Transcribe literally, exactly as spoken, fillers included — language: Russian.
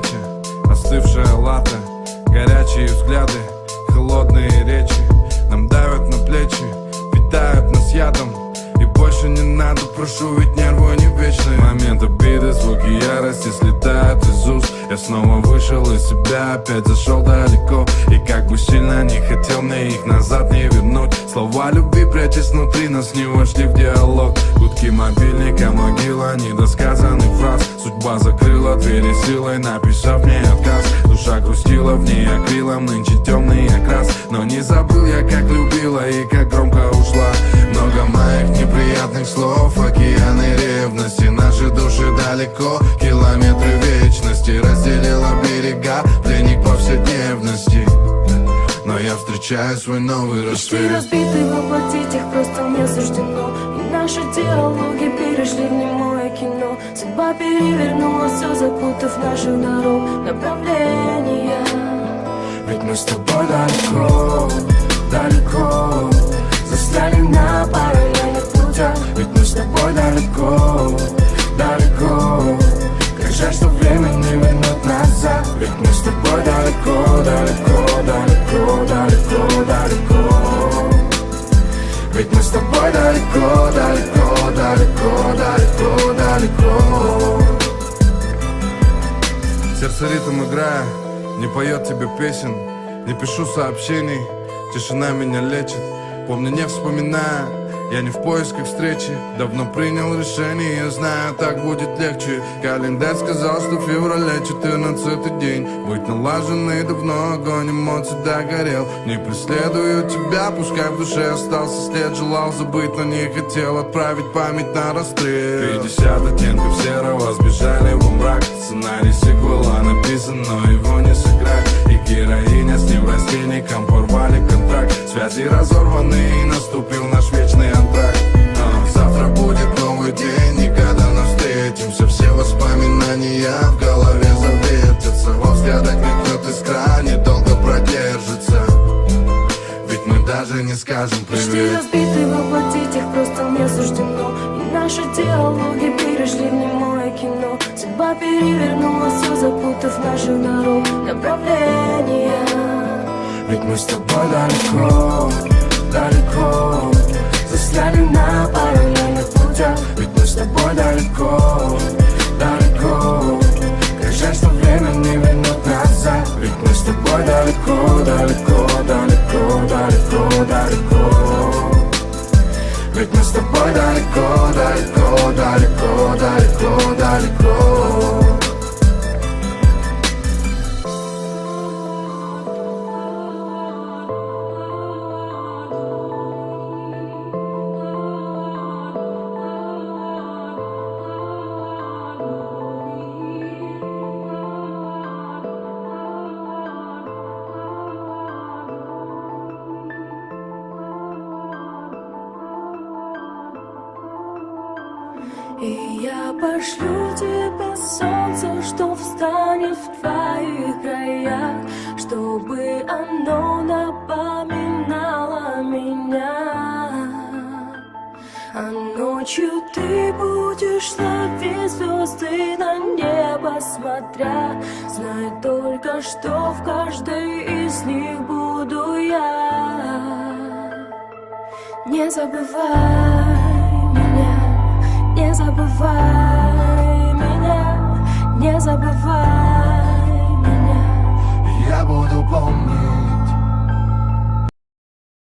встречи, остывшая лата, горячие взгляды, холодные речи нам давят на плечи, питают нас ядом. И больше не надо, прошу, ведь нервы не вечные. Момент обиды, звуки ярости слетают из уст. Я снова вышел из себя, опять зашел далеко. И как бы сильно не хотел, мне их назад не вернуть. Слова любви, прячась внутри, нас не вошли в диалог. Гудки мобильника, могила недосказанных фраз. Судьба закрыла двери силой, написав мне отказ. Душа грустила, в ней акрилом нынче темный окрас. Но не забыл я, как любила и как громко ушла. Много моих неприятных слов, океаны ревности. Наши души далеко, километры вечности. Разделила берега, пленник повседневности. Но я встречаю свой новый рассвет. Мечты разбиты, воплотить их просто не суждено. И наши диалоги перешли в немое кино. Судьба перевернула все, запутав наших дорог направления. Ведь мы с тобой далеко, далеко застряли на параллельных путях. Ведь мы с тобой далеко, далеко. Как жаль, что время не вернет назад. Ведь мы с тобой далеко, далеко, далеко, далеко, далеко. Ведь мы с тобой далеко, далеко, далеко, далеко, далеко. Сердце ритм играя, не поет тебе песен, не пишу сообщений, тишина меня лечит. Помню, не вспоминая, я не в поисках встречи. Давно принял решение, я знаю, так будет легче. Календарь сказал, что в феврале четырнадцатый день. Быть налаженный давно, огонь эмоций догорел. Не преследую тебя, пускай в душе остался след. Желал забыть, но не хотел отправить память на расстрел. Пятьдесят оттенков серого сбежали во мрак. Сценарий сиквела написан, но его не сыграть. И героиня с неврастенником порвали контракт. Связи разорваны, и наступил наш вечный антракт. Но завтра будет новый день, и когда мы встретимся, все воспоминания в голове завертятся. Во взглядах мелькнет искра, недолго продержится. Ведь мы даже не скажем привет. Мечты разбиты, воплотить их просто не суждено. И наши диалоги перешли в немое кино. Судьба перевернула все, запутав наших дорог направления. Ведь мы с тобой далеко, далеко застряли на параллельных путях. Ведь мы с тобой далеко, далеко. Как жаль, что время не вернет назад. Ведь мы с тобой далеко, далеко, далеко, далеко, далеко. Ведь мы с тобой далеко, далеко, далеко, далеко, далеко. И я пошлю тебе солнце, что встанет в твоих краях, чтобы оно напоминало меня. А ночью ты будешь ловить звезды на небо смотря. Знай только, что в каждой из них буду я. Не забывай меня, не забывай.